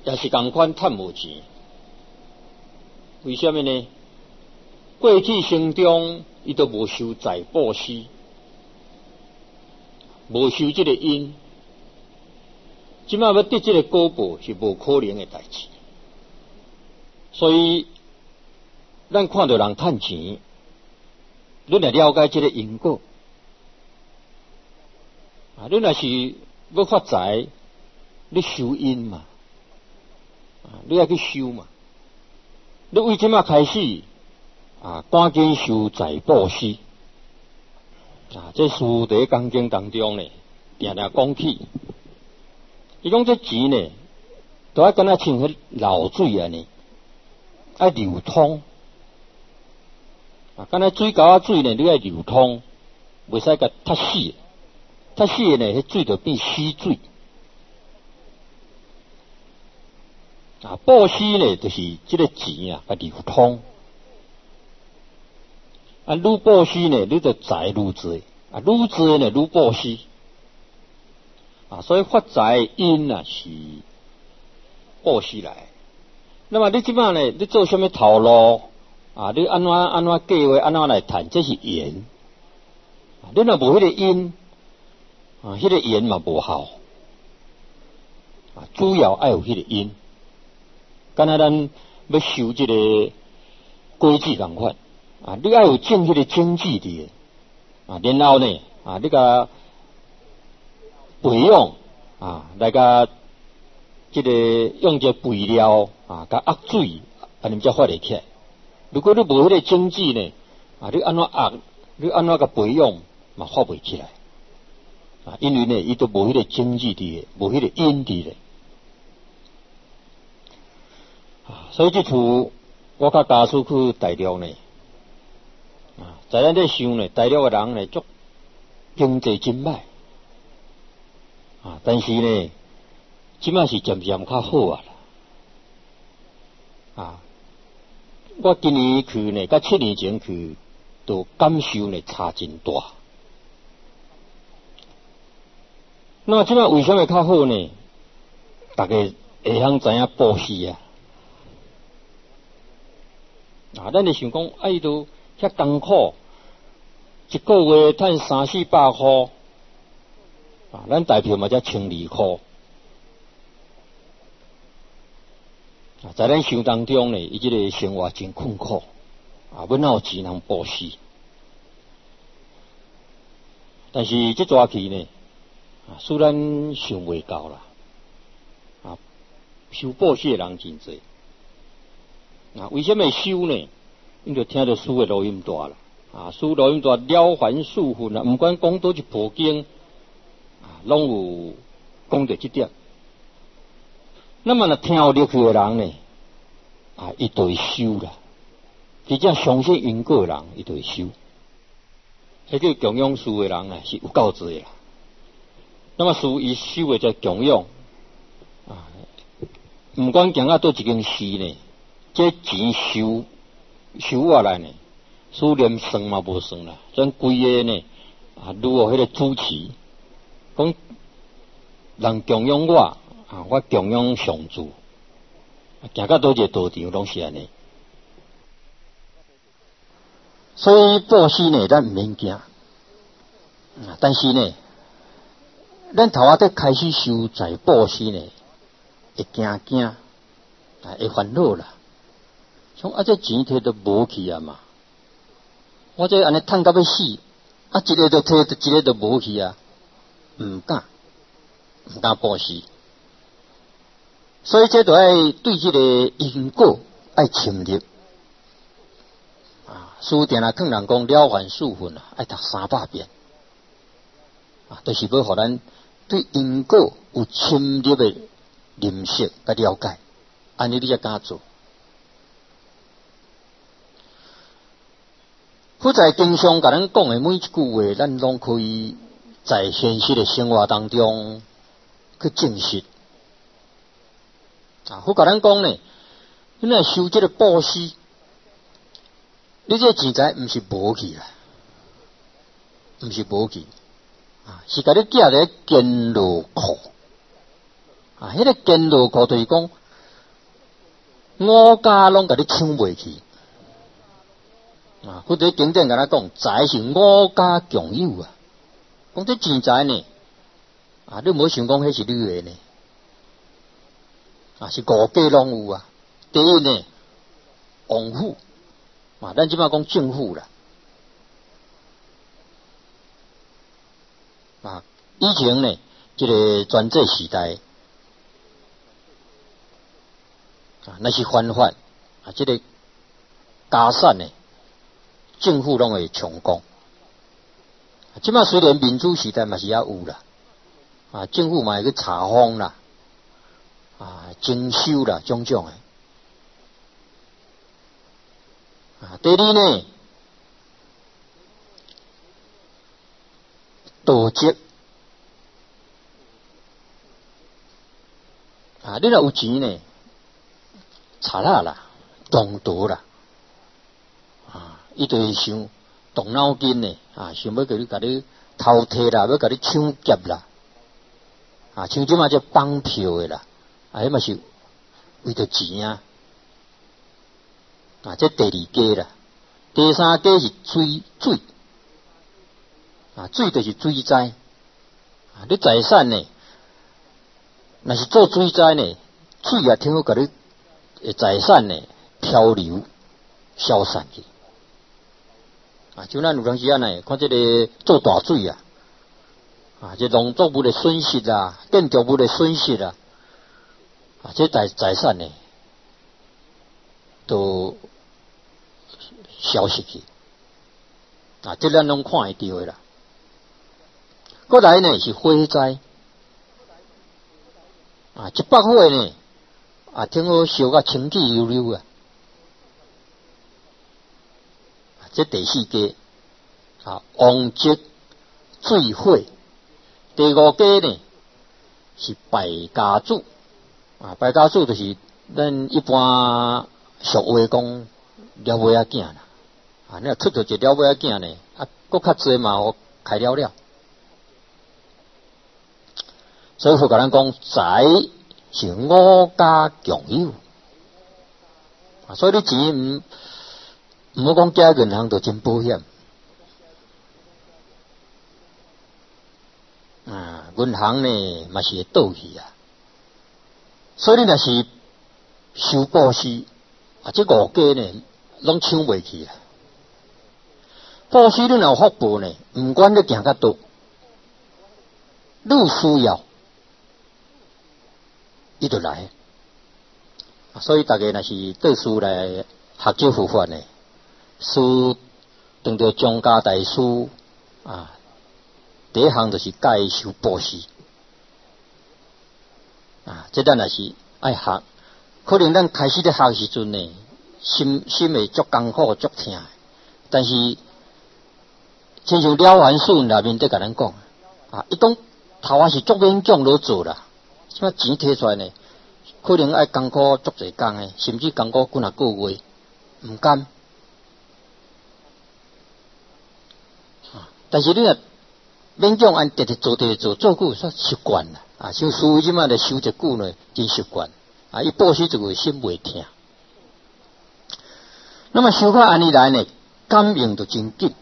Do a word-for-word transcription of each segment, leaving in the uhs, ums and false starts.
也是同款趁无钱。为什么呢？过去生中伊都无修财布施，无修这个因，即摆要得这个果报是无可能的代志。所以，咱看到人趁钱，你来了解这个因果。啊，你若是要发财，你修因嘛，啊，你要去修嘛。你为即摆开始啊，赶紧修财布施啊！这书在讲经当中呢，定定讲起，伊讲这钱呢，都要敢若像迄流水安尼，爱流通啊！敢若水沟仔水呢，你爱流通，袂使甲塌死。它死呢，迄水就变死水。啊，布施呢，就是这个钱啊，个流通。啊，愈布施呢，你就财愈多；啊，愈多呢，愈布施。啊，所以发财因啊是布施来。那么你即摆呢，你做什么头路？啊，你安怎安怎计划，安怎来谈？这是缘。啊，你若无迄个因。啊，迄、那个缘嘛无效，啊，主要爱有迄个因。敢若咱要修这个规矩同款，啊，你爱有种迄个经济的，啊，然后呢，啊，你甲培养，啊，来甲这个用这肥料，啊，甲压水，安尼才发得起来。如果你无迄个经济呢，啊，你安怎压，你安怎甲培养，嘛发袂起来。啊，因为呢，伊都无迄个经济伫诶，无迄个因伫咧。啊，所以即处我甲家属去大陆呢，啊，在咱咧想呢，大陆诶人呢，足经济真歹，啊，但是呢，即摆是渐渐较好啊啦。啊，我今年去呢，甲七年前去，都感受呢差真大。那么即摆为什么较好呢？大家会晓知影布施啊！啊，咱就想讲，啊，伊都遐艰苦，一个月赚三四百块，啊，咱大票嘛才千二块。啊，在咱想当中呢，伊即个生活真困苦，啊，要哪有钱通布施？但是这抓起呢？啊，虽然想袂到啦，啊，修布施的人真多。啊，为什么修呢？因就听到书的录音带啦，啊，书录音带了凡四训啊，毋管讲倒一部经，啊，拢有讲到这点。那么若听有入去的人呢，啊，伊就会修啦。真正相信因果的人，伊就会修。迄个供养书的人啊，是有够多啦。那么属于修的在供养啊，唔管行到倒一件事呢，这钱收收下来呢，数连算嘛无算啦，咱规个呢啊，如何迄个主持，讲人供养我啊，我供养上主，行到倒一个道场拢是安尼。所以布施呢，咱唔免惊，但是呢。咱头仔在开始修财布施呢，会惊惊，啊，会烦恼啦。像啊，这钱摕都无去啊嘛，我这安尼趁到要死，啊，一个就摕，一个就无去啊，唔敢，唔敢布施。所以这就爱对这个因果爱深入啊。书定啊，劝人讲了凡四训啊，爱读三百遍啊，都、就是要互咱。对因果有深入的认识甲了解，安尼你才敢做。佛在经上甲咱讲的每一句话，咱拢可以在现实的生活当中去证实。啊，佛甲咱讲呢，你若修这个布施，你这钱财毋是无去啦，毋是无去。啊，是甲你寄咧坚牢库，啊，迄、那个坚牢库就是讲， 五家拢甲你抢袂去。啊，或者经典甲咱讲，财是五家共有啊。讲这钱财呢，啊，你无想讲迄是你的呢，啊，是五家拢有啊。第一呢，王府啊，咱即摆讲政府啦。啊，以前呢，这个专制时代，啊，那是反法啊，这个家产呢，政府拢会充公。即摆虽然民主时代嘛是也有啦，啊，政府嘛会去查封啦，啊，征收啦，种种诶。啊，第二呢，盗窃。啊，你若有钱呢，查啦啦，动刀啦，啊，伊就会想动脑筋呢，啊，想要甲你甲你偷摕啦，要甲你抢劫啦，啊，像即马叫绑票诶啦，啊，迄嘛是为着钱啊，啊，这第二家啦，第三家是水水，啊，水就是水灾，啊，你财产呢？若是做水灾呢，水也听好甲你诶财产呢漂流消散去。啊，像咱有当时啊呢，看这个做大水啊，啊，这农作物的损失啊，建筑物的损失啊，啊，这财财产呢都消失去。啊，这咱拢看会到的啦。过来呢是火灾。啊，一百火呢，啊，听好烧甲清气溜溜啊！这第四家啊，王节醉火。第五家呢是败家子啊，败家子就是咱一般俗话讲了尾仔囝啦。啊，你若出到一了尾仔囝呢，啊，搁较济嘛，我开了了。所以佛甲咱讲，财是五家共有，啊，所以你钱唔唔好讲寄银行就真保险，啊，银行呢嘛是会倒去啊，所以你若是收布施，啊，这五家呢拢抢袂去啊。布施你若有福报呢，唔管你行较多，你有需要。伊就来，所以大家若是倒书来学这佛法呢，书当着张家大师啊，第一项就是教伊修布施啊，这咱若是爱学，可能咱开始咧学时阵呢，心心会足艰苦足痛，但是亲像了凡四内面在甲咱讲啊，伊讲头啊是足勉强落做啦。即摆钱摕出来呢，可能爱艰苦足侪工诶，甚至艰苦几若个月，毋甘。啊，但是你若勉强按直直做直直做，做久煞习惯啦。啊，像师父即摆咧修一久呢，真习惯。啊，伊布施就会心袂痛。那么修到安尼来呢，感应就真紧。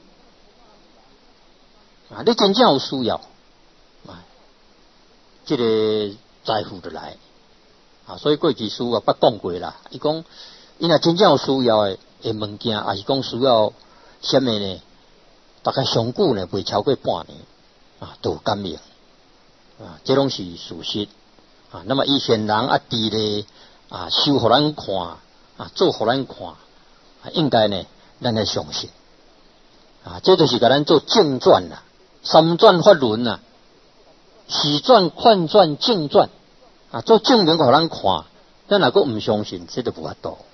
啊，你真正有需要，啊，这个。财富就来，啊，所以过去师啊捌讲过啦。伊讲，伊若真正有需要诶诶物件，也是讲需要什么呢？大概上久呢，袂超过半年，啊，都有感应，啊，这拢是事实，啊。那么以前人啊，伫咧啊，修互咱看，啊，做互咱看，啊，应该呢，咱来相信，啊，这就是甲咱做正转啦，三转法轮啦。喜转、快转、正转，啊，做证明互咱看，咱若个唔相信，这就无法度。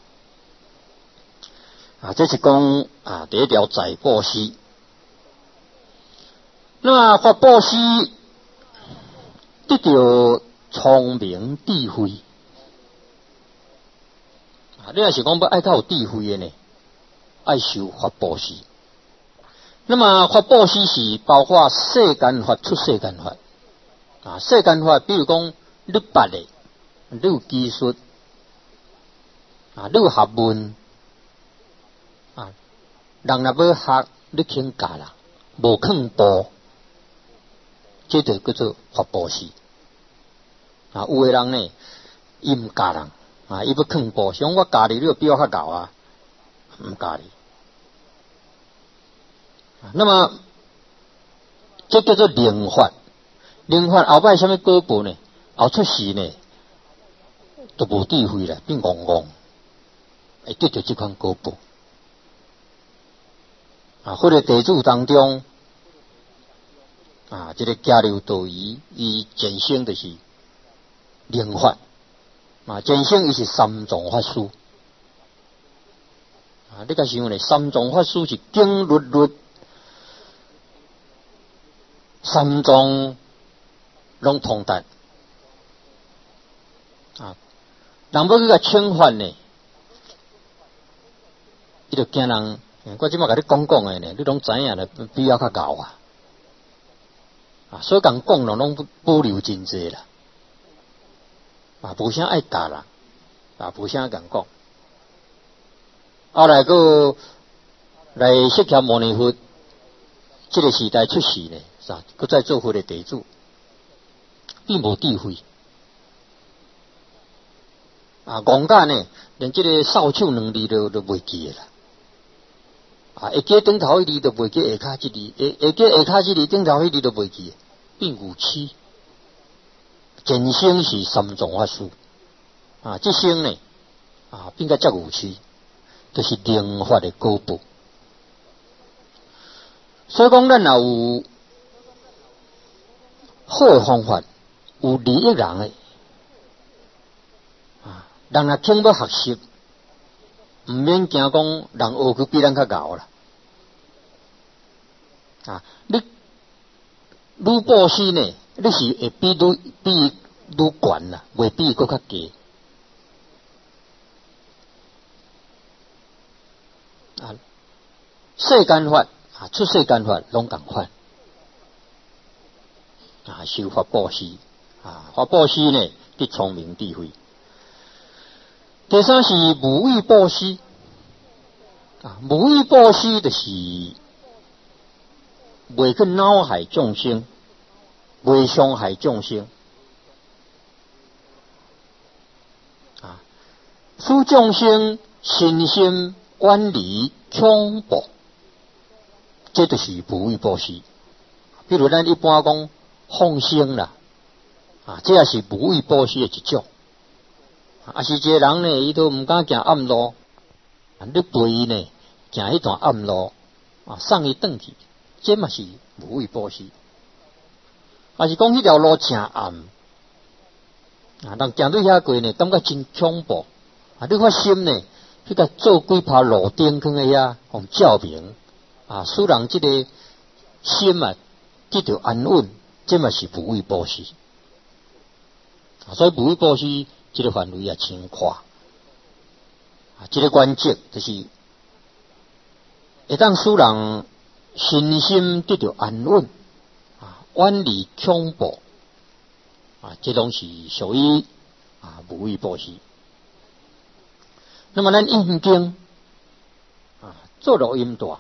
啊，这是讲啊，第一条财布施。那么法布施得到聪明智慧，啊，你若是讲要爱较有智慧的呢，爱修法布施。那么法布施是包括世间法、出世间法。啊，世间法，比如讲你捌的，你有技术， 啊，你有学问啊，人若要学，你肯教人，无肯报，这就叫做发报时。啊，有的人呢，伊唔教人啊，伊要肯报，想我教你，你就比我较教啊，唔教你。啊，那么这叫做灵法。灵法后摆什么果报呢？后出世呢，都无智慧啦，变戆戆，会得到这款果报。啊，或者地主当中，啊，这个加流道仪，伊前身就是灵法，啊，前身伊是三藏法师，啊，你甲想咧，三藏法师是经律律，三藏拢通达，啊，人要去甲称法呢，伊就惊人。我即马甲你讲讲诶呢，你拢知影啦，比较较高啊！啊，所以讲讲咯，拢保留真济啦，啊，无啥爱教人，啊，无啥敢讲。后来个来释迦牟尼佛，这个时代出世呢，啥？佮再做佛的地主，并无智慧，啊，戆甲呢，连这个扫帚两字都都袂记啦。啊，会记顶头迄字都袂记下骹即字，会会记下骹即字，顶头迄字都袂记，变愚痴。前生是三藏法师，啊，这生呢，啊，变甲遮愚痴，就是灵法的果报。所以讲，咱若有好的方法，有利益人的，啊，人若肯要学习。唔免惊讲人学去比咱较高啦，啊！你愈报施呢，你是会比愈比愈悬啦，袂比佫较低。啊，世间法啊，出世间法拢共款，啊，修法报施啊，法报施呢，得聪明智慧。第三是无畏报施，啊，无畏报施就是袂去恼害众生，袂伤害众生，啊，使众生身心远离恐怖，这就是无畏报施。比如咱一般讲放生啦，啊，这也是无畏报施的一种。啊，是一个人呢，伊都毋敢行暗路，啊，你陪伊呢，行迄段暗路，啊，送伊转去，这嘛是无畏报施。啊，是讲迄条路正暗，啊，人行对遐过呢，感觉真恐怖，啊，你发心呢，去甲做几拍路灯去遐，互照明，啊，使人即个心啊，得到安稳，这嘛是无畏报施。啊，所以无畏报施。这个范围也真宽，啊，这个原则就是会当使人身心得到安稳，啊，远离恐怖，啊，这拢是属于啊无畏报施。那么咱印经啊，做录音带，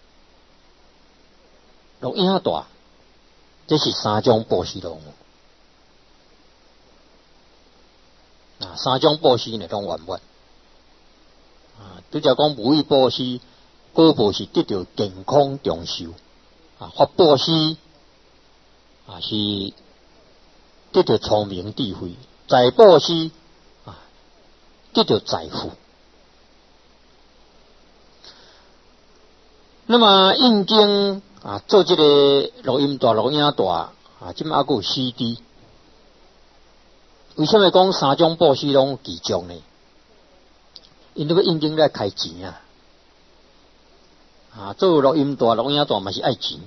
录音带，这是三种报施路。啊，三种报施呢，拢圆满。啊，拄则讲无畏报施，果报是得到健康长寿；啊，法报施啊是得到聪明智慧；财报施啊得到财富。那么印经啊，做这个录音带、录音带啊，即马还有 C D。为什么讲三种报施拢其中呢？因为要印经来开钱啊！啊，做录音带、录音带嘛是爱钱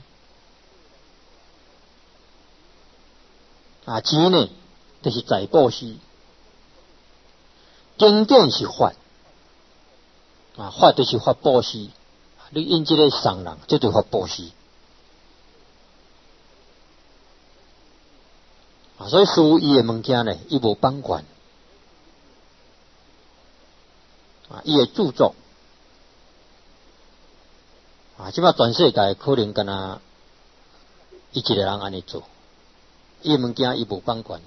啊，钱呢就是财报施，经典是法啊，法就是法报施。你印这个送人，这就法报施。啊，所以属伊的物件呢，伊无放权。 啊，伊的著作啊，即摆全世界可能敢若伊一个人安尼做，伊物件伊无版权，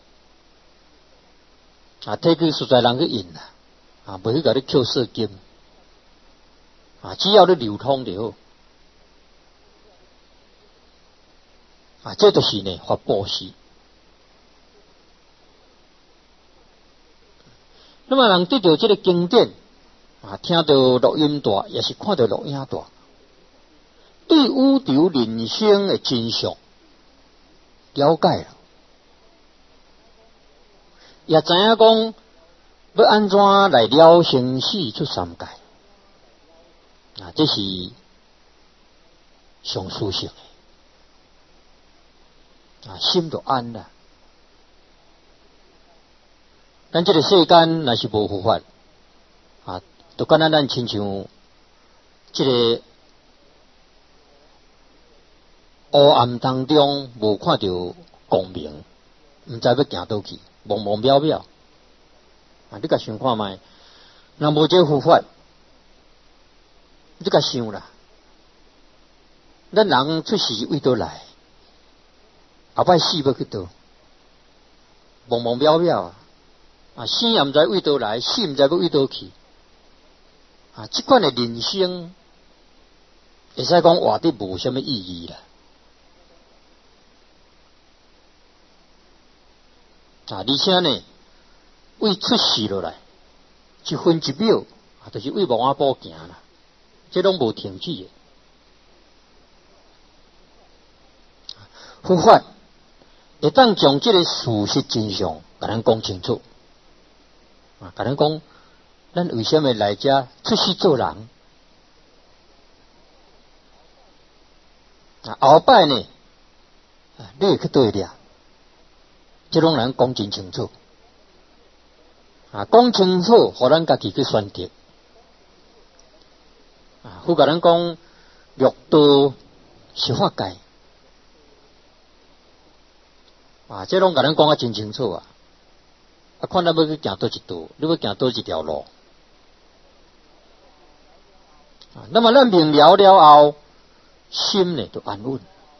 啊，摕去所在人去印啦，啊，袂去甲你扣税金，啊，只要你流通就好，啊，这就是呢发布施。那么人对着这个经典啊，听到录音带，也是看到录影带，对宇宙人生的真相了解了，也知影讲要安怎来了生死出三界啊，这是上殊胜的啊，心就安啦。咱这个世间若是无佛法啊，就敢若咱亲像这个黑暗当中无看到光明，毋知要行倒去，茫茫渺渺啊！你甲想看觅，若无这佛法，你甲想啦，咱人出世为倒来，后摆死要去倒，茫茫渺渺啊！啊，生也毋知为倒来，死毋知要为倒去。啊，即款的人生，会使讲活得无什么意义啦。啊，而且呢，为出世落来，一分一秒，啊，就是为亡啊步行啦，这拢无停止的。佛法会当将这个事实真相，甲咱讲清楚。啊，甲咱讲，咱为什么来遮出世做人？啊，后摆呢，啊，你会去对了，这种人讲真清楚，啊，讲清楚，互咱家己去选择。啊，佛甲咱讲，六道是法界，啊，这种甲咱讲啊真清楚啊。啊，看咱要去行倒一道，你要行倒一条路。啊，那么咱明了了后，心呢就安稳。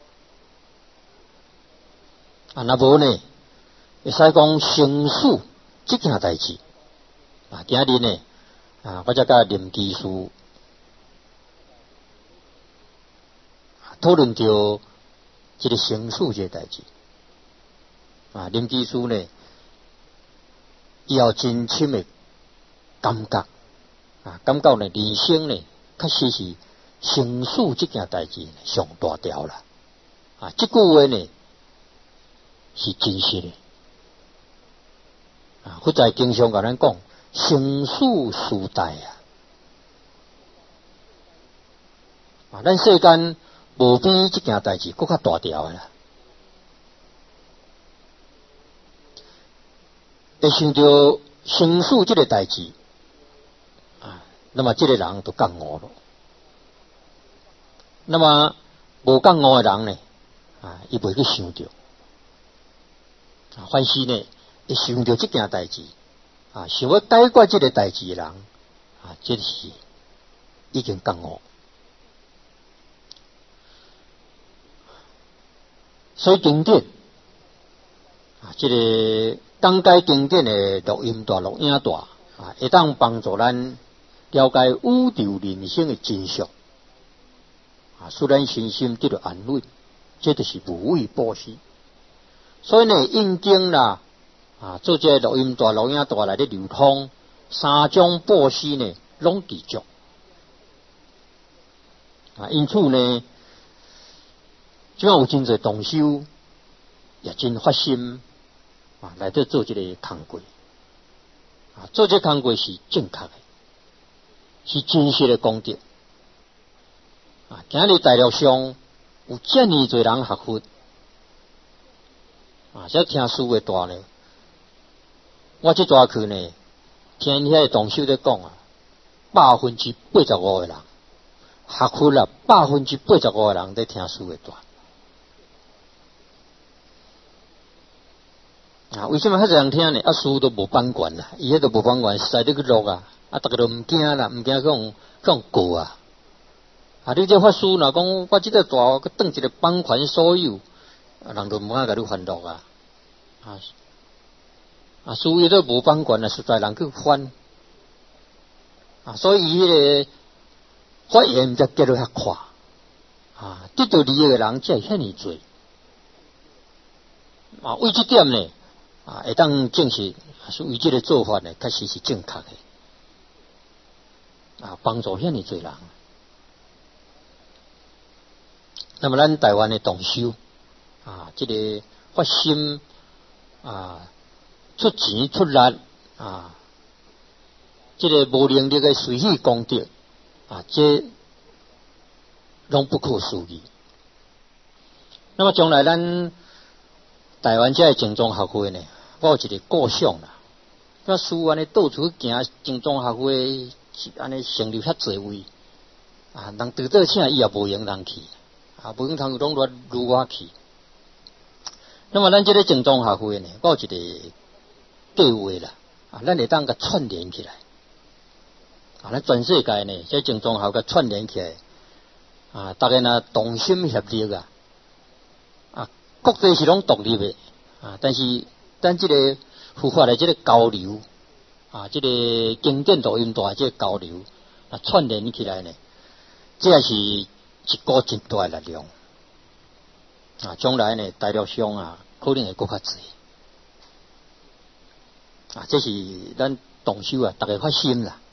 啊，若无呢，会使讲生死这件代志。啊，今日呢，啊，我则甲林技师讨论着这个生死这个代志。啊，林技师呢，伊有真深的感觉啊，感觉呢，人生呢，确实是生死这件代志上大条啦。啊，这句话呢是真实的。啊，佛在经上甲咱讲，生死事代啊。啊，咱世间无比这件代志搁较大条的啦。会想到生死这个代志啊，那么这个人就觉悟了。那么无觉悟的人呢，啊，伊袂去想到。啊，凡是呢，会想到这件代志啊，想要解决这个代志的人啊，这是已经觉悟。所以经典啊，这个。讲解经典的录音带、录影带啊，会当帮助咱了解宇宙人生的真相啊，使咱身心得到安慰，这就是无畏布施。所以呢，印经啦啊，做这录音带、录影带来的流通，三种布施呢，拢持续啊。因此呢，即摆有真侪同修也真发心。啊，来到做这个工作，啊，做这工作是正确的，是真实的功德。啊，今日大陆上有这么多人学佛，啊，这听书的大呢，我这抓去呢，听遐同修在讲啊，百分之八十五的人学佛啦，百分之八十五的人在听书的大。啊，为什么遐侪人听呢？啊，书都无版权啦，伊迄都无版权，使得去录啊， 啊，大家都唔惊啦，唔惊嗰种嗰种过啊。啊，你这法师若讲我即个大个当一个帮权所有，啊，人都唔敢甲你烦恼啊。啊，啊，所以都无帮权啊，实在人去翻。啊，所以迄个发言才结落遐快。啊，得到利益的人才遐尼多。啊，为这点呢，啊，会当证实，是为这个做法呢，确实是正确的。啊，帮助遐尼多人。那么咱台湾的同修，啊，这个发心啊，出钱出力啊，这个无能力的随喜功德啊，这拢不可思议。那么将来咱台湾这精忠学会呢，我有一个构想啦。那书安尼到处行，精忠学会安尼成立遐侪位啊，人得到请伊也无用人去。啊，无用通拢乱如我去。那么咱这个精忠学会呢，我有一个计划啦，啊，咱会当甲串联起来。啊，咱全世界呢，这精忠学会串联起来，啊，大家呢同心协力啊，啊，国际是拢独立的，啊，但是咱这个佛法的这个交流，啊，这个经典录音带这个交流，啊，串联起来呢，这也是一股真大的力量啊！将来呢，大陆上啊，可能会更较济啊！这是咱同修啊，大家发心啦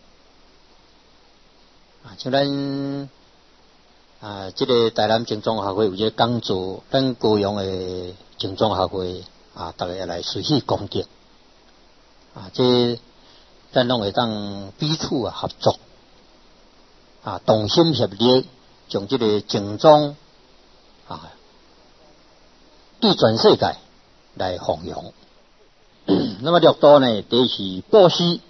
啊！像咱啊，这个台南精忠学会有一个讲座，咱高雄的精忠学会啊，大家也来随喜功德啊！这咱拢会当彼此啊合作啊，同心协力。将这个精忠啊，对全世界来弘扬。那么六道呢，第一是布施，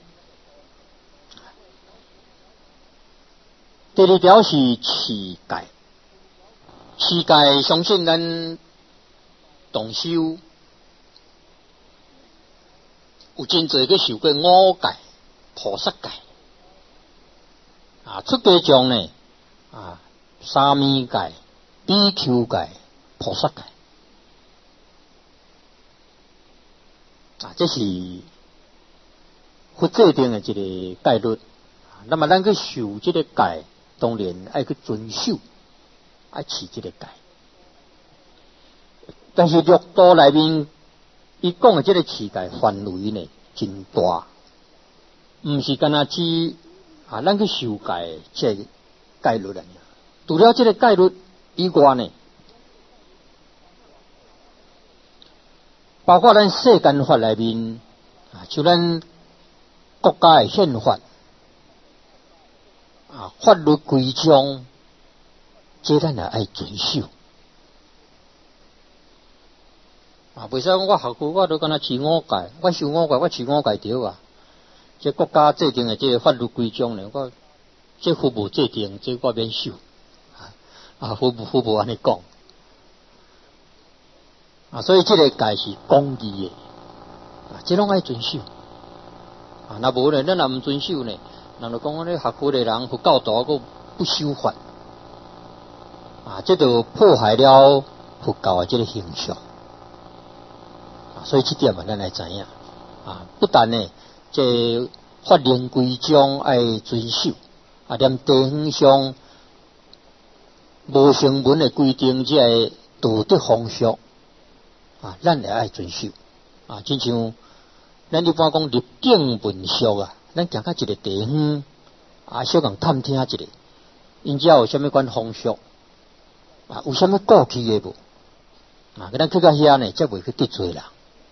第二条是持戒。持戒相信咱同修有真侪个受过五戒、菩萨戒啊，出家众呢啊。沙弥戒、比丘戒、菩萨戒啊，这是佛制定的一个戒律。那么咱去受这个戒，当然爱去遵守，爱持这个戒。但是六道内面，伊讲的这个持戒范围呢，真大，唔是干那只啊，咱去受戒这个戒律来。除了这个戒律以外呢，包括咱世间法内面啊，就咱国家的宪法啊，法律规章，这咱也爱遵守啊。袂使讲我学过，我都敢若持五戒，我受五戒，我持五戒条啊。这国家制定的这个法律规章呢，我这父母制定，这我免受。啊，父母父母安尼讲啊，所以这个戒是公义的啊，这拢爱遵守啊。那无呢，咱若唔遵守呢，人就讲我咧学佛的人佛教徒个不守法啊，这就破坏了佛教的这个形象啊。所以这点嘛，咱来知影啊，不但呢，这法令规章爱遵守啊，连地方上。无成文的规定，即个道德风俗啊，咱也爱遵守啊。亲像咱一般讲入境文书啊，咱行到一个地方啊，小共探听一下，因遮有啥物款风俗啊，有啥物过去的无啊？咱去到遐呢，则袂去得罪人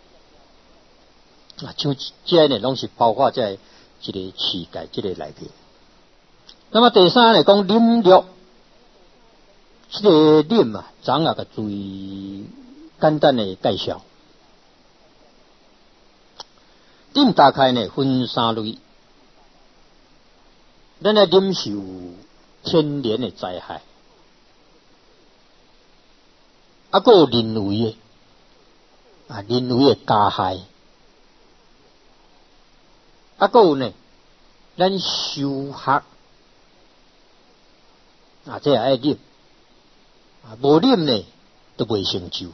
啊。像这呢，拢是包括在这个持戒这个内面。那么第三来讲，忍辱。这个忍啊，咱也个最简单的介绍。忍大概呢分三类，咱来忍受天然的灾害，啊，还有人为的啊，人为的加害，啊，还有呢咱修学啊，这也爱念啊，无念呢都未成就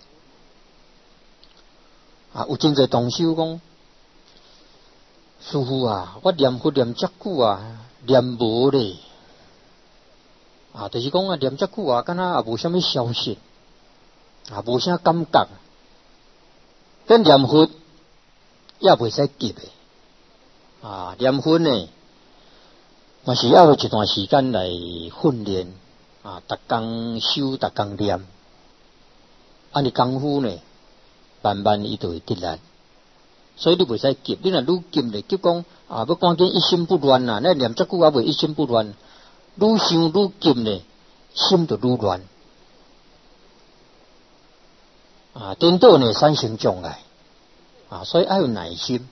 啊。有真侪同修讲，师父啊，我念佛念遮久啊，念无咧啊，就是讲啊，念遮久啊，敢若也无啥物消息啊，无啥感觉。咱念佛也袂使急诶啊，念佛呢，嘛是要有一段时间来训练啊，逐工修，逐工念，安尼功夫呢，慢慢伊就会得力。所以你袂使急，你若愈急咧，急讲啊，要赶紧一心不乱啊，那念遮久也袂一心不乱，愈想愈急咧，心就愈乱啊，颠倒呢产生障碍啊，所以要有耐心。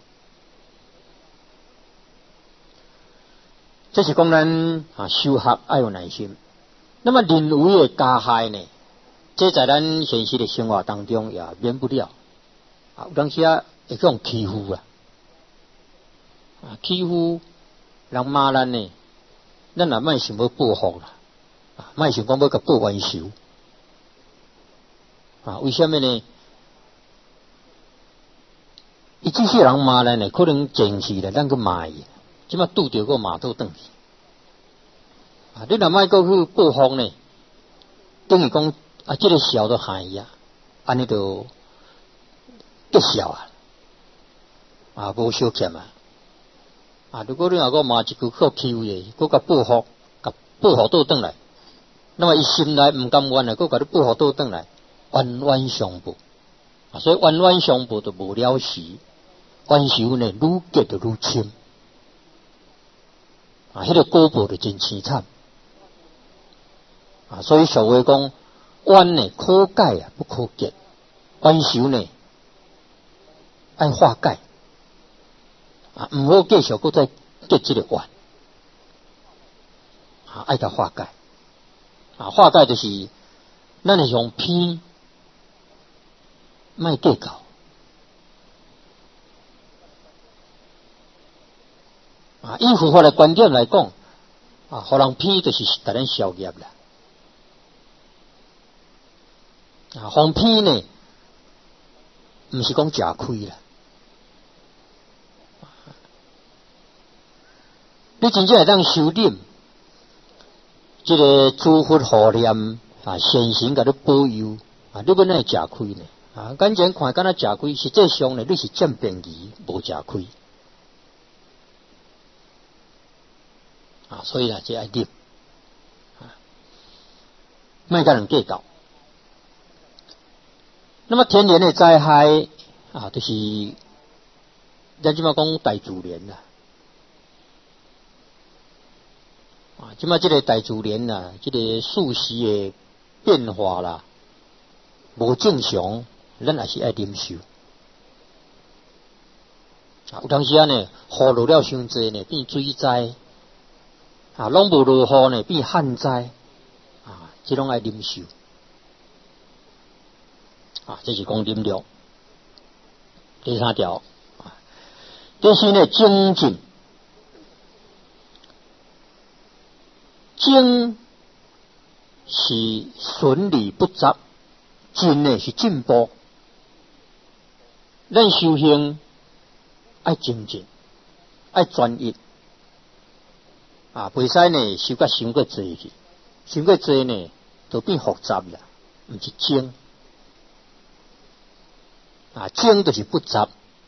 这是讲咱啊修学要有耐心。那么人为的加害呢，这在咱现实的生活当中也免不了啊，有当时啊会讲欺负啊，啊欺负人骂咱呢，咱也莫想要报复啦，啊莫想讲要甲报冤仇啊？为什么呢？伊这些人骂咱呢，可能前世咧，咱去骂伊，即马拄着个骂倒转去啊！你若莫过去报复呢，等于讲啊，这个小都害伊啊，安尼就结笑啊，啊无小欠啊！啊，如果你若个骂一句靠欺负伊，佮甲报复，甲报复倒转来，那么伊心内毋甘愿啊，佮甲你报复倒转来，冤冤相报啊！所以冤冤相报就无了时。冤仇呢，愈结就愈深啊！迄、那个果报就真凄惨啊！所以所谓讲冤呢，可解啊，不可结；冤仇呢，爱化解啊，唔好继续搁再结这个冤啊，爱甲化解啊！化解就是咱是用偏，莫计较。啊，以佛法的观点来讲，啊，互人骗就是给咱消业啦。啊，互骗呢，毋是讲吃亏啦。你真正会当修炼，这个诸佛护念啊，先行甲你保佑啊，你要哪会吃亏呢？啊，眼前看敢若吃亏，实际上呢，你是占便宜，无吃亏。啊，所以啊，这爱念啊，莫甲人计较。那么天然的灾害啊，就是咱即马讲大自然啦，啊，即马这个大自然啦，这个四时的变化啦，无正常，咱也是爱忍受。啊，有当时啊呢，雨落了伤济呢，变水灾。啊，拢无落雨呢，变旱灾啊，这种爱忍受啊，这是讲忍量。第三条啊，这是呢精进，精是顺利不杂，进呢是进步。咱修行爱精进，爱专一。啊，袂使呢，修甲伤过济去，伤过济呢，就变复杂啦，毋是精。啊，精就是不杂。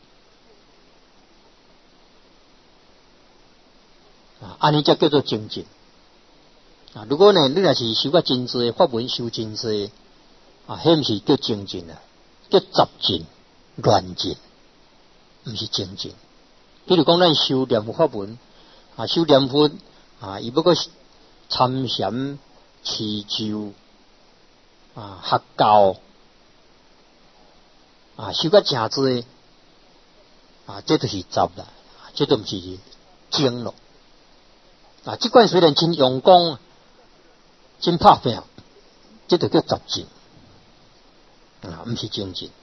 啊，安尼才叫做精进。啊，如果呢，你若是修甲真济，法文修真济，啊，迄毋是叫精进啊，叫杂进、乱进，毋是精进。比如讲，咱修念佛法文，啊，修念佛。啊，伊要个参禅、持咒啊、学教啊，修个真多啊，这都是杂啦，这都毋是精咯。啊，即款虽然真用功、真拍拼，这就叫杂进啊，毋是精进。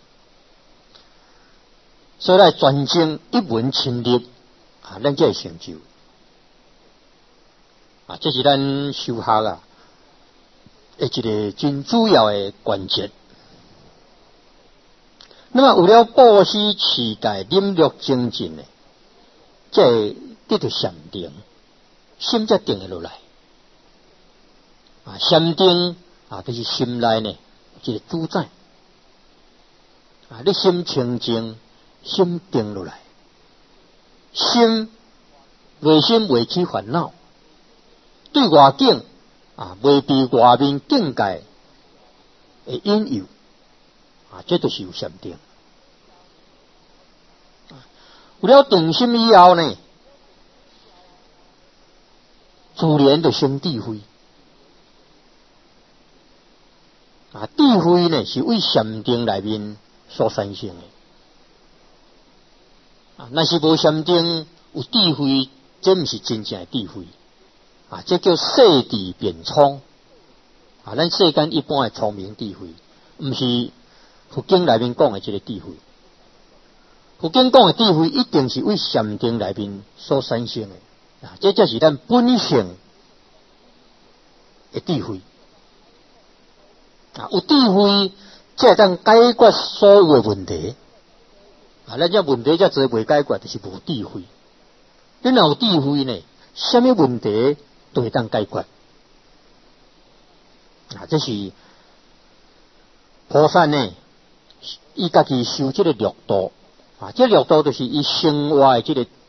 所以来专精一门亲力啊，咱才会成就。 啊，这是咱修学啊，一个真主要的关键。那么为了布施、持戒、忍辱、精进呢，这得到禅定，心才定下来。啊，禅定啊，就是心内呢一个主宰。啊，你心清净，心定落来，心内心袂起烦恼，对外境啊，袂被外面境界的引诱，啊，这就是有禅定。有了定心以后呢，自然就生智慧。啊，智慧呢是为禅定内面所产生的。啊，若是无禅定有智慧，这毋是真正的智慧。啊，这叫世智变聪。啊，咱世间一般的聪明智慧，毋是佛经内面讲的这个智慧。佛经讲的智慧，一定是为禅定内面所产生的。啊，这才是咱本性的智慧。啊，有智慧才会当解决所有的问题。啊，咱这问题才做未解决，就是无智慧。你若有智慧呢，什么问题都会当解决。啊，这是菩萨呢，伊家己修这个六度。啊，这六度就是伊生活的这个